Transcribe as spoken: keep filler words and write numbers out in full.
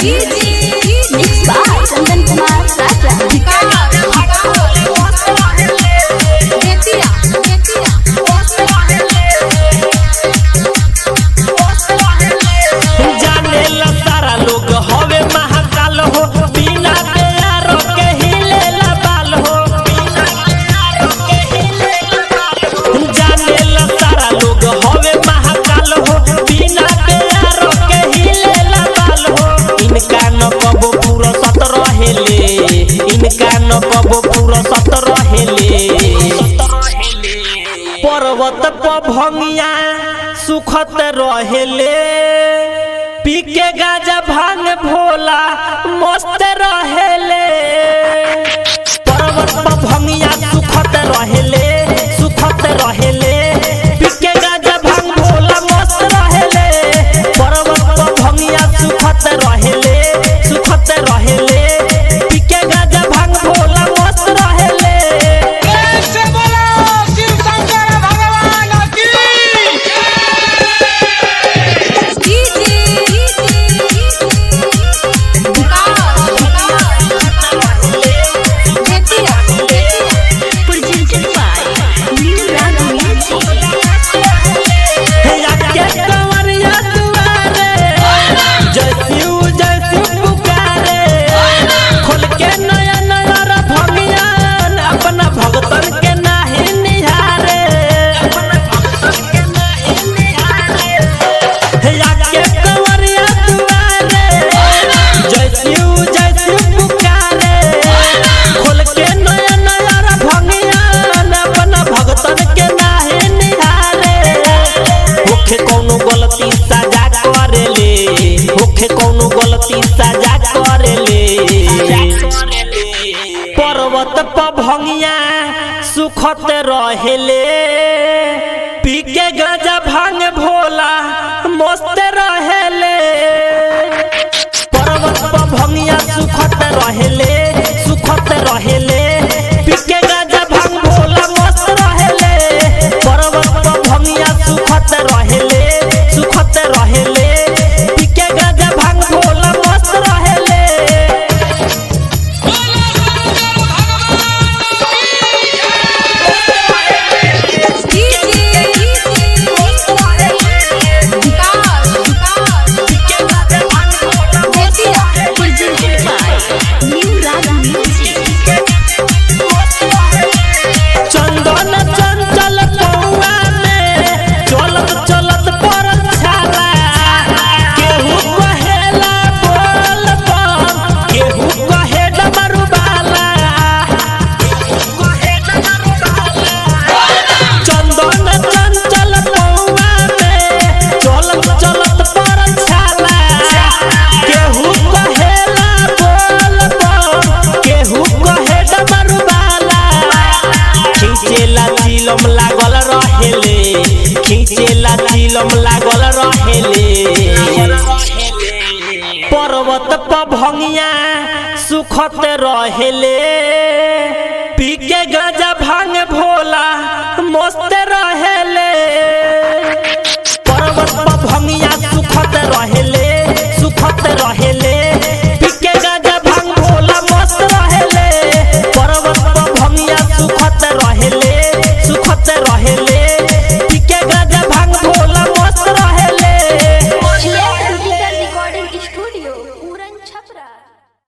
Mixed by Chandan Kumar Raja. जानेला सारा लोग हवे महाकाल हो, बिना तैयार के हिलेला बाल हो। जानेला सारा लोग हवे महाकाल हो, बिना तैयार के हिलेला बाल हो। इनका न कबो पूरा सत रहेले, इनका न कबो पूरा सत रहेले। पर्वत पर भंगिया सुखत रहेले, पी के गाजा भांग भोला मस्त रहेले। पर्वत पर भंगिया सुखत रहेले, सुखत रहेले, पी के गाजा भांग भोला मस्त रहेले। पर्वत पर भंगिया सुखत रहेले, सुखत रहेले, पी के गाजा भांग भोला मस्त रहेले। कैसे बोलो शिव शंकर भगवान की। Presented by New Raga Music. के कंवरिया दुआरे, जय शिव जय शिव पुकारे। खोल के नया नया रा भंगिया, अपना भगतन के नाही निहारे। या के कंवरिया दुआरे, जय शिव जय शिव पुकारे। खोल के नया नया रा भंगिया, अपना भगतन के नाही निहारे। होखे कौनो गलती सजा करेले, होखे कौनो गलती सजा करेले। पर्वत पर भंगिया सुखत रहेले, पी के गाजा भांग भोला मस्त रहेले। पर्वत पर भंगिया सुखत रहेले, सुखत रहेले, पी के गाजा भांग भोला मस्त रहेले। पर्वत पर भंगिया सुखत रहेले, सुखत रहेले, पी के गाजा भांग भोला मस्त रहेले। Presented by New Raga Music. Chandan Chanchal पौआ में चलत चलत पर छाला। केहू कहेला बोल बम, केहू कहे डमरू बाला। चंदन चंचल पौआ में चलत चलत पर छाला। केहू कहेला बोल बम, केहू कहे डमरू बाला। खींचेला चिलम लागल रहेले, खींचेला चिलम लागल रहेले। पर्वत पर भंगिया सुखत रहेले, पी के गाजा